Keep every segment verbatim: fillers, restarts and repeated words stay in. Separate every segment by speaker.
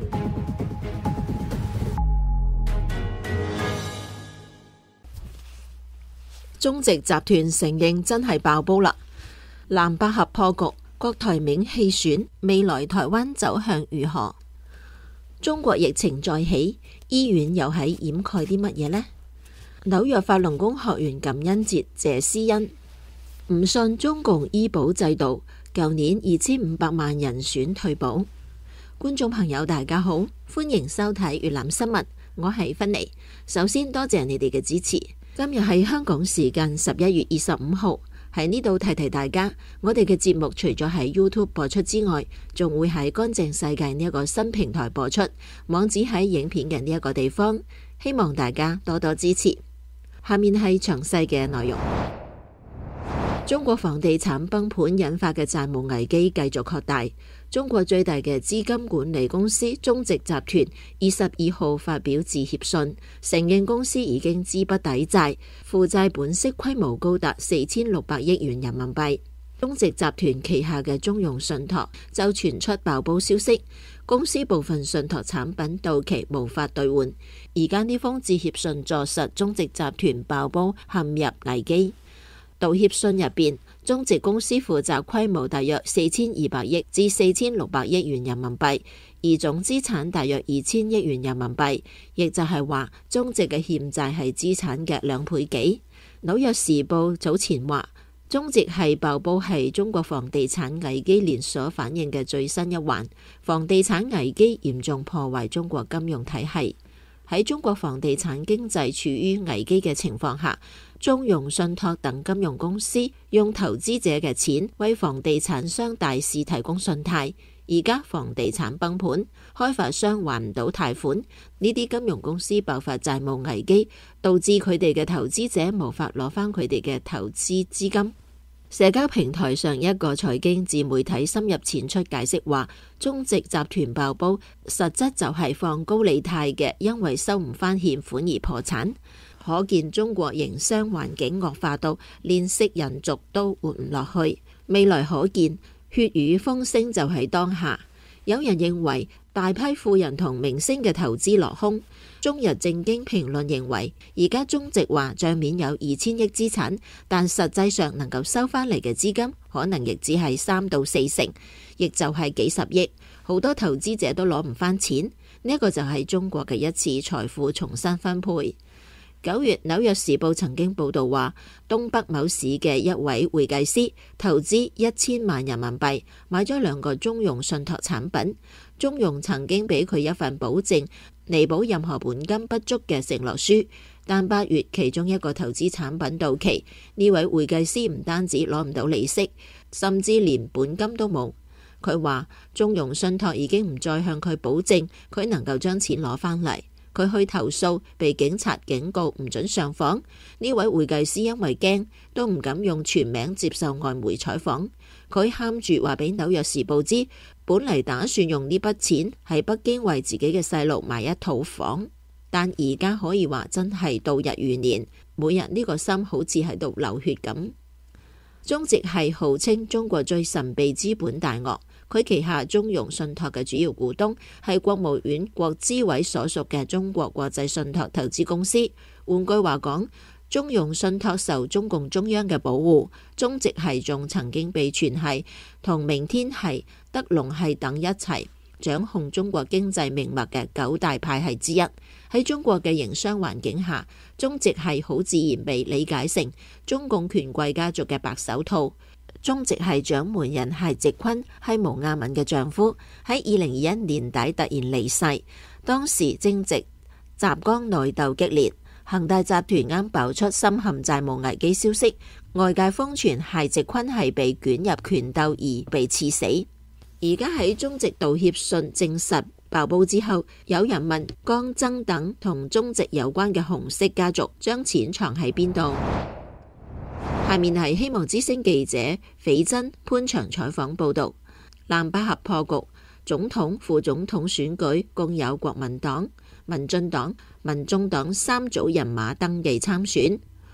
Speaker 1: 中植集團承認真係爆煲啦！藍百合破局，郭台銘棄選，未來台灣走向如何？中國疫情再起，醫院又喺掩蓋啲乜嘢呢？紐約法輪功學員感恩節謝師恩，唔信中共醫保制度，舊年二千五百萬人選退保。觀眾朋友大家好，歡迎收睇粵覽新聞，我係芬妮。首先多謝你哋嘅支持。今日係香港時間十一月二十五號，喺呢度提提大家，我哋嘅節目除咗喺 YouTube 播出之外，仲會喺乾淨世界呢一個新平台播出，網址喺影片嘅呢一個地方，希望大家多多支持。下面係詳細嘅內容。中國房地產崩盤引發嘅債務危機繼續擴大。中國最大嘅資金管理公司中植集團二十二號發表致歉信，承認公司已經資不抵債，負債本息規模高達四千六百億元人民幣。中植集團旗下嘅中融信託就傳出爆煲消息，公司部分信託產品到期無法兌換。而家呢封致歉信坐實中植集團爆煲陷入危機。道歉信入邊，中植公司負責規模大約四千二百億至四千六百億元人民幣，而總資產大約二千億元人民幣，亦就係話中植嘅欠債係資產嘅兩倍幾。紐約時報早前話，中植係爆煲係中國房地產危機連鎖反應嘅最新一環，房地產危機嚴重破壞中國金融體系。喺中國房地產經濟處於危機嘅情況下，中融信託等金融公司用投資者嘅錢為房地產商大肆提供信貸，而家房地產崩盤，開發商還唔到貸款，呢啲金融公司爆發債務危機，導致佢哋嘅投資者無法攞返佢哋嘅投資資金。社交平台上一個財經自媒體深入淺出解釋話，中植集團爆煲，實質就係放高利貸嘅，因為收唔返欠款而破產。可見中國營商環境惡化到連食人族都活唔落去。未來可見，血雨風聲就喺當下。有人認為大批富人同明星嘅投資落空。中日正經評論認為，而家中植話賬面有二千億資產，但實際上能夠收返嚟嘅資金可能亦只係三到四成，亦就係幾十億。好多投資者都攞唔返錢，呢一個就係中國嘅一次財富重新分配。九月，紐約時報曾經報道話，東北某市嘅一位會計師投資一千萬人民幣買咗兩個中融信託產品，中融曾經俾佢一份保證，彌補任何本金不足嘅承諾書。但八月其中一個投資產品到期，呢位會計師唔單止攞唔到利息，甚至連本金都冇。佢話中融信託已經唔再向佢保證佢能夠將錢攞返嚟。佢去投訴，被警察警告唔准上訪。呢位會計師因為驚，都唔敢用全名接受外媒採訪。佢喊住話俾紐約時報知，本嚟打算用呢筆錢喺北京為自己嘅細路買一套房，但而家可以話真係度日如年，每日呢個心好似喺度流血咁。中植係號稱中國最神秘資本大鱷。佢旗下中融信託嘅主要股東係國務院國資委所屬嘅中國國際信託投資公司。換句話講，中融信託受中共中央嘅保護。中植系仲曾經被傳係同明天系、德隆系等一齊掌控中國經濟命脈嘅九大派系之一。喺中國嘅營商環境下，中植系好自然被理解成中共權貴家族嘅白手套。中植系掌門人係植坤，係毛亞敏嘅丈夫，喺二零二一年底突然離世。當時正值習江內鬥激烈，恒大集團啱爆出深陷債務危機消息，外界瘋傳係植坤係被捲入權鬥而被刺死。而家喺中植道歉信證實爆煲之後，有人問江曾等同中植有關嘅紅色家族將錢藏喺邊度？下面係希望之聲記者斐真潘祥採訪報道。藍百合破局，總統、副總統選舉共有國民黨、民進黨、民眾黨三組人馬登記參選。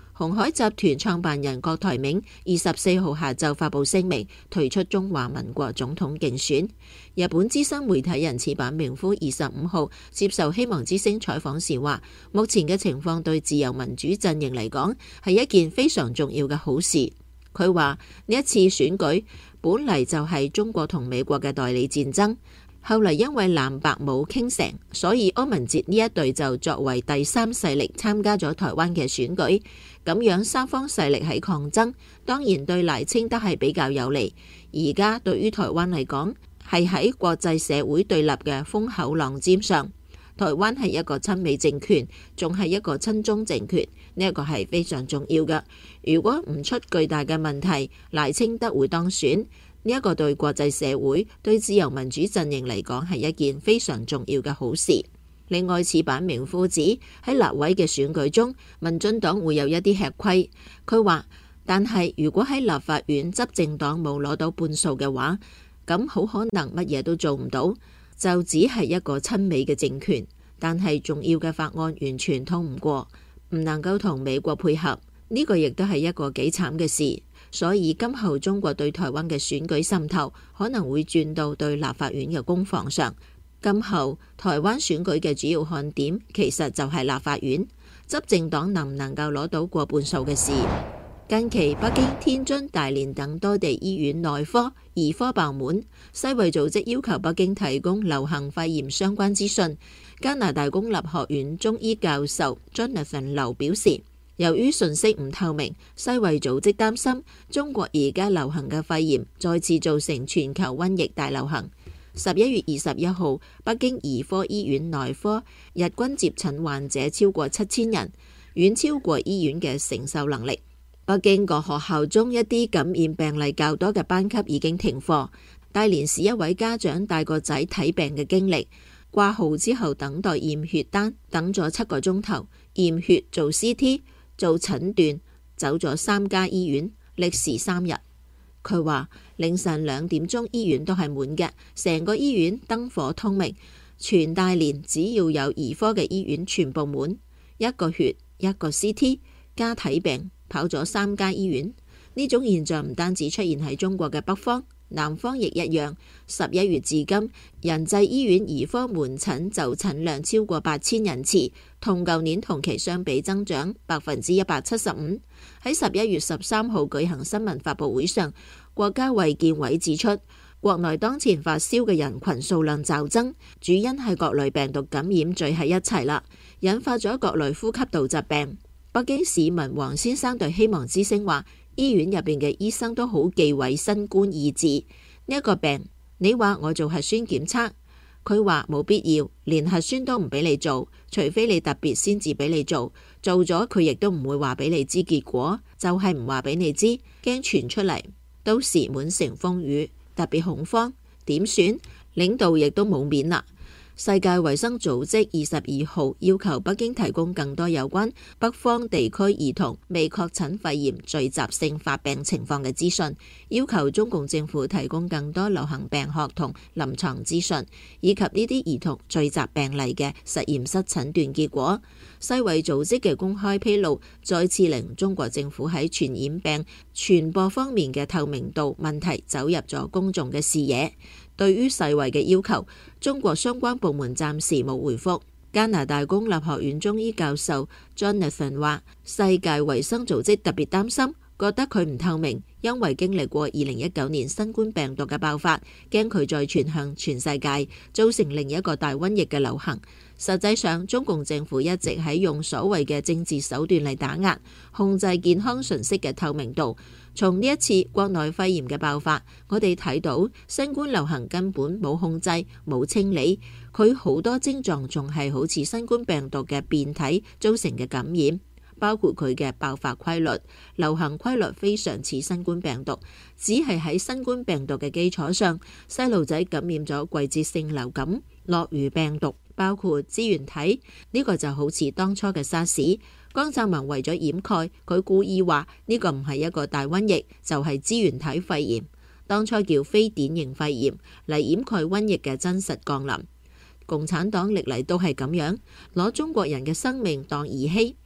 Speaker 1: 鴻海集團創辦人郭台銘二十四號下晝發布聲明，退出中華民國總統競選。日本資深媒體人矢板明夫二十五號接受希望之聲採訪時話，目前嘅情況對自由民主陣營嚟講係一件非常重要嘅好事。佢話呢一次選舉本嚟就係中國同美國嘅代理戰爭。後嚟因為藍白冇傾成，所以柯文哲呢一隊就作為第三勢力參加咗台灣嘅選舉，咁樣三方勢力喺抗爭，當然對賴清德係比較有利。而家對於台灣嚟講，係喺國際社會對立嘅風口浪尖上。台灣係一個親美政權，仲係一個親中政權，呢一個係非常重要嘅。如果唔出巨大嘅問題，賴清德會當選。呢一個對國際社會、對自由民主陣營嚟講係一件非常重要嘅好事。另外，矢板明夫指喺立委嘅選舉中，民進黨會有一啲吃虧。佢話，但係如果喺立法院執政黨冇攞到半數嘅話，咁好可能乜嘢都做唔到，就只係一個親美嘅政權。但係重要嘅法案完全通唔過，唔能夠同美國配合，呢個亦都係一個幾慘嘅事。所以今後中國對台灣嘅選舉滲透可能會轉到對立法院嘅攻防上。今後台灣選舉嘅主要看點其實就係立法院，執政黨能唔能夠攞到過半數嘅事。近期北京、天津、大連等多地醫院內科、兒科爆滿，世衛組織要求北京提供流行肺炎相關資訊。加拿大公立學院中醫教授 Jonathan 劉表示，由於信息唔透明，世衛組織擔心中國而家流行嘅肺炎再次造成全球瘟疫大流行。十一月二十一號，北京兒科醫院內科日均接診患者超過七千人，遠超過醫院嘅承受能力。北京各學校中一啲感染病例較多嘅班級已經停課。大連市一位家長帶個仔睇病嘅經歷，掛號之後等待驗血單，等咗七個鐘頭，驗血做 C T。做診斷，走咗三家醫院，歷時三日。佢話凌晨兩點鐘醫院都係滿嘅，成個醫院燈火通明，全大連只要有兒科嘅醫院全部滿。一個血一個 C T 加睇病，跑咗三家醫院。呢種現象唔單止出現喺中國嘅北方，南方亦一樣。十一月至今，仁濟醫院兒科門診就診量超過八千人次，同舊年同期相比增長百分之一百七十五。喺十一月十三號舉行新聞發佈會上，國家衛健委指出，國內當前發燒嘅人群數量驟增，主因係各類病毒感染聚喺一齊啦，引發咗各類呼吸道疾病。北京市民黃先生對希望之聲話，醫院入邊嘅醫生都好忌諱新冠二字，呢一個病，你話我做核酸檢測，佢話冇必要，連核酸都唔俾你做，除非你特別先至俾你做，做咗佢亦都唔會話俾你知結果，就係唔話俾你知，驚傳出嚟，到時滿城風雨，特別恐慌，點算？領導亦都冇面啦。世界衛生組織二十二號要求北京提供更多有關北方地區兒童未確診肺炎聚集性發病情況嘅資訊，要求中共政府提供更多流行病學同臨床資訊，以及呢啲兒童聚集病例嘅實驗室診斷結果。世衛組織嘅公開披露，再次令中國政府喺傳染病傳播方面嘅透明度問題走入咗公眾嘅視野。對於世衛嘅要求，中國相關部門暫時冇回覆。加拿大公立學院中醫教授 Jonathan 話，世界衛生組織特別擔心，覺得佢唔透明，因為經歷過二零一九年新冠病毒嘅爆發，驚佢再傳向全世界，造成另一個大瘟疫嘅流行。實際上，中共政府一直喺用所謂嘅政治手段嚟打壓、控制健康信息嘅透明度。從呢一次國內肺炎嘅爆發，我哋睇到新冠流行根本冇控制、冇清理，佢好多症狀仲係好似新冠病毒嘅變體造成嘅感染，包括佢嘅爆發規律、流行規律非常似新冠病毒，只係喺新冠病毒嘅基礎上，細路仔感染咗季節性流感、諾如病毒，包括支原體，呢個就好似當初嘅沙士。江澤民為咗掩蓋，佢故意話呢個唔係一個大瘟疫，就係支原體肺炎，當初叫非典型肺炎嚟掩蓋瘟疫嘅真實降臨。共產黨歷嚟都係咁樣，攞中國人嘅生命當兒戲。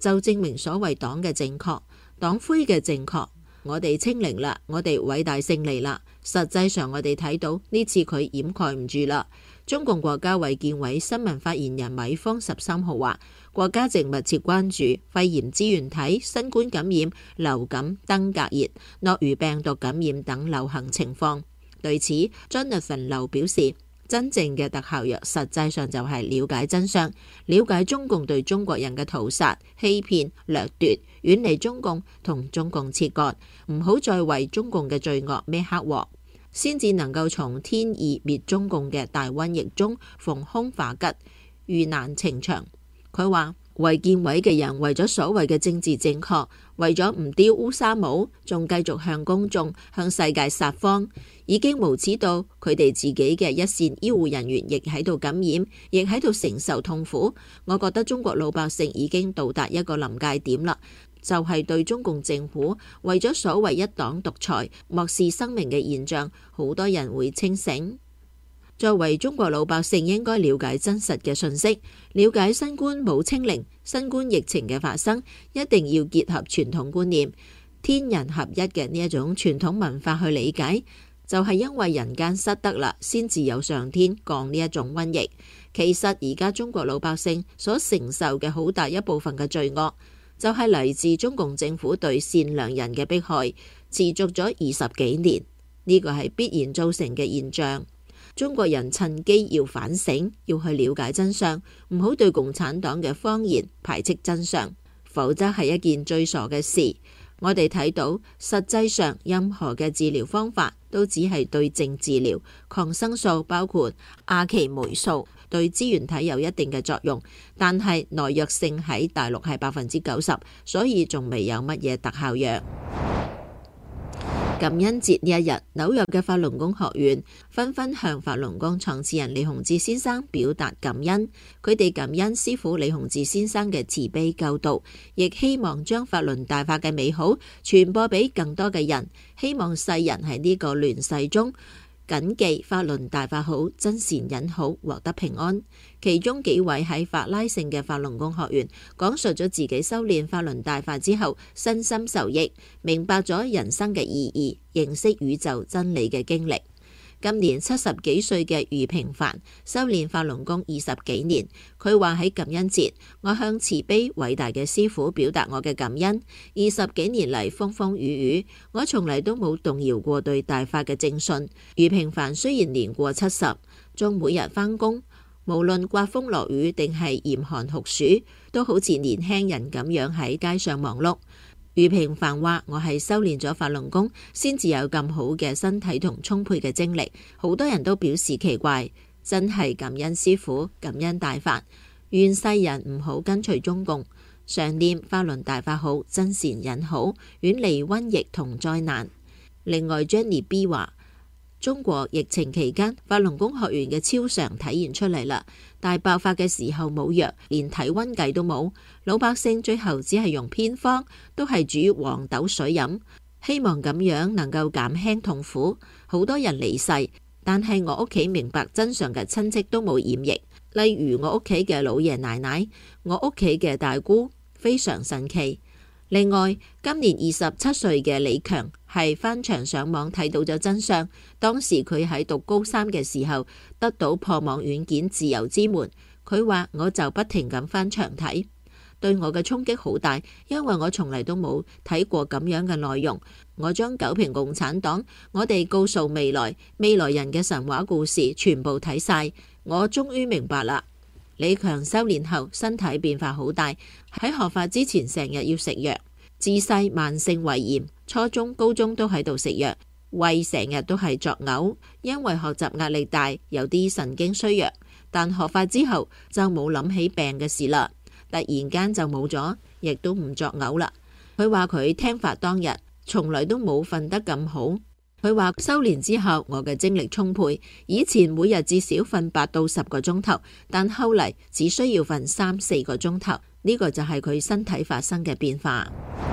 Speaker 1: 就證明所謂黨嘅正確、黨魁嘅正確。我哋清零啦，我哋偉大勝利啦。實際上我哋睇到呢次佢掩蓋唔住啦。中共國家衛健委新聞發言人米方十三號話，國家正密切關注肺炎支原體、新冠感染、流感、登革熱、諾如病毒感染等流行情況。對此 Jonathan 劉表示，真正嘅特效藥實際上就係了解真相，了解中共對中國人嘅屠殺、欺騙、掠奪，遠離中共，同中共切割，唔好再為中共嘅罪惡孭黑鑊，先至能夠從天意滅中共嘅大瘟疫中逢凶化吉，遇難呈祥。佢話衛健委嘅人為咗所謂嘅政治正確，為咗唔丟烏紗帽，仲繼續向公眾、向世界撒謊，已經無恥到佢哋自己嘅一線醫護人員亦喺度感染，亦喺度承受痛苦。我覺得中國老百姓已經到達一個臨界點啦，就係、是、對中共政府為咗所謂一黨獨裁、漠視生命嘅現象，好多人會清醒。作為中國老百姓，應該了解真實嘅信息，了解新冠冇清零，新冠疫情嘅發生一定要結合傳統觀念、天人合一嘅呢一種傳統文化去理解。就係、是、因為人間失德啦，先至有上天降呢一種瘟疫。其實而家中國老百姓所承受嘅好大一部分嘅罪惡，就係、是、嚟自中共政府對善良人嘅迫害，持續咗二十幾年，呢、這個係必然造成嘅現象。中國人趁機要反省，要去了解真相，唔好對共產黨嘅謊言排斥真相，否則係一件最傻嘅事。我哋睇到實際上任何嘅治療方法都只係對症治療，抗生素包括阿奇霉素對支原體有一定嘅作用，但係耐藥性喺大陸係百分之九十，所以仲未有乜嘢特效藥。感恩節呢一日，紐約嘅法輪功學員紛紛向法輪功創始人李洪志先生表達感恩。佢哋感恩師父李洪志先生嘅慈悲救度，亦希望將法輪大法嘅美好傳播俾更多嘅人，希望世人喺呢個亂世中謹記法輪大法好，真善忍好，獲得平安。其中幾位喺法拉盛嘅法輪功學員講述咗自己修煉法輪大法之後身心受益，明白咗人生嘅意義，認識宇宙真理嘅經歷。今年七十幾歲嘅余平凡修煉法輪功二十幾年，佢話喺感恩節，我向慈悲偉大嘅師父表達我嘅感恩。二十幾年嚟風風雨雨，我從嚟都冇動搖過對大法嘅正信。余平凡雖然年過七十，仲每日返工，無論颳風落雨定係嚴寒酷暑，都好似年輕人咁樣喺街上忙碌。余平凡話：我係修煉咗法輪功，先至有咁好嘅身體同充沛嘅精力。好多人都表示奇怪，真係感恩師父，感恩大法。願世人唔好跟隨中共，常念法輪大法好，真善忍好，遠離瘟疫同災難。另外 Jenny B 話：中國疫情期間，法輪功學員嘅超常體現出嚟啦。大爆發嘅時候冇藥，連體溫計都冇，老百姓最後只係用偏方，都係煮黃豆水飲，希望咁樣能夠減輕痛苦。好多人離世，但係我屋企明白真相嘅親戚都冇染疫，例如我屋企嘅老爺奶奶，我屋企嘅大姑，非常神奇。另外，今年二十七歲嘅李強係翻牆上網睇到咗真相。當時佢喺讀高三嘅時候，得到破網軟件自由之門。佢話我就不停咁翻牆睇，對我嘅衝擊好大，因為我從嚟都冇睇過咁樣嘅內容。我將九評共產黨，我哋告訴未來未來人嘅神話故事全部睇晒，我終於明白啦。李強修煉後身體變化好大，喺學法之前成日要食藥，自細慢性胃炎，初中、高中都喺度食藥，胃成日都係作嘔，因為學習壓力大，有啲神經衰弱。但學法之後就冇諗起病嘅事啦，突然間就冇咗，亦都唔作嘔啦。佢話佢聽法當日，從來都冇瞓得咁好。佢話修煉之後，我嘅精力充沛，以前每日至少瞓八到十個鐘頭，但後嚟只需要瞓三四個鐘頭。呢個就係佢身體發生嘅變化。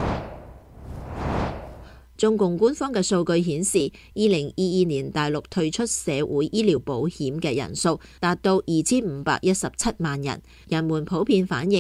Speaker 1: 中共官方嘅數據顯示，二零二二年大陸退出社會醫療保險嘅人數達到二千五百一十七萬人。人們普遍反映，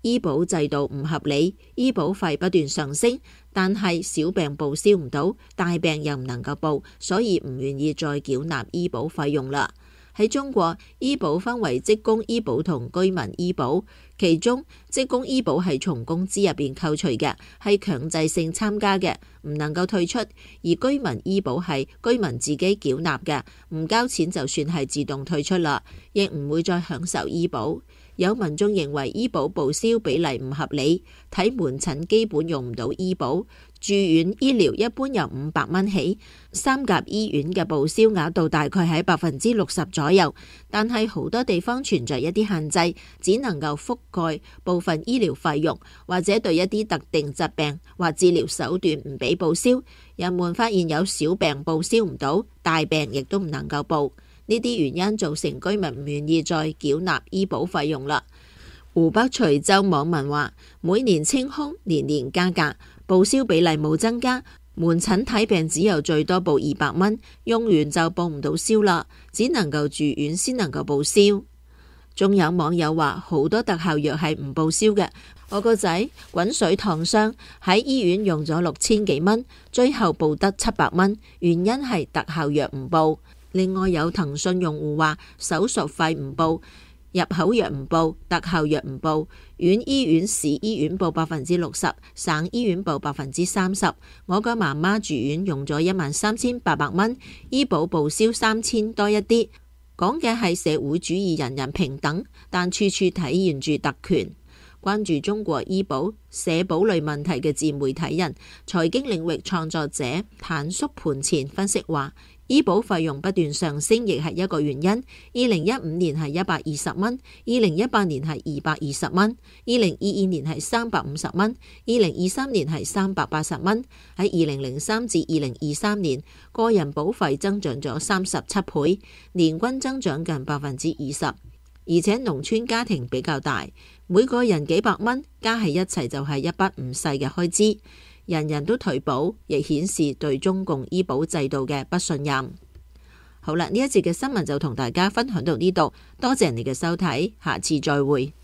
Speaker 1: 醫保制度唔合理，醫保費不斷上升，但係小病報銷唔到，大病又唔能夠報，所以唔願意再繳納醫保費用啦。喺中國，醫保分為職工醫保同居民醫保，其中職工醫保係從工資入邊扣除嘅，係強制性參加嘅，唔能夠退出；而居民醫保係居民自己繳納嘅，唔交錢就算係自動退出啦，亦唔會再享受醫保。有民眾認為醫保報銷比例唔合理，睇門診基本用唔到醫保，住院醫療一般由五百蚊起，三甲醫院嘅報銷額度大概喺百分之六十左右，但係好多地方存在一啲限制，只能夠覆蓋部分醫療費用，或者對一啲特定疾病或治療手段唔俾報銷。人們發現有小病報銷唔到，大病亦都唔能夠報。呢啲原因造成居民唔願意再繳納醫保費用啦。湖北徐州網民話：每年清空，年年加價，報銷比例冇增加，門診睇病只有最多報二百蚊，用完就報唔到銷啦，只能夠住院先能夠報銷。仲有網友話好多特效藥係唔報銷嘅，我個仔滾水燙傷喺醫院用咗六千幾蚊，最後報得七百蚊，原因係特效藥唔報。另外有騰訊用戶話手術費唔報，入口藥唔報，特效藥唔報，縣醫院、市醫院報百分之六十，省醫院報百分之三十。我個媽媽住院用咗一萬三千八百蚊，醫保報銷三千多一啲。講嘅係社會主義人人平等，但處處體現住特權。關注中國醫保、社保類問題嘅自媒體人、財經領域創作者坦叔盤前分析話，醫保費用不斷上升亦係一個原因。二零一五年係一百二十蚊，二零一八年係二百二十蚊，二零二二年係三百五十蚊，二零二三年係三百八十蚊。喺二零零三至二零二三年，個人保費增長咗三十七倍，年均增長近百分之二十。而且農村家庭比較大，每個人幾百蚊加喺一齊就係一筆唔細嘅開支。人人都退保，亦顯示對中共醫保制度嘅不信任。好啦，呢一節嘅新聞就同大家分享到呢度，多謝你嘅收睇，下次再會。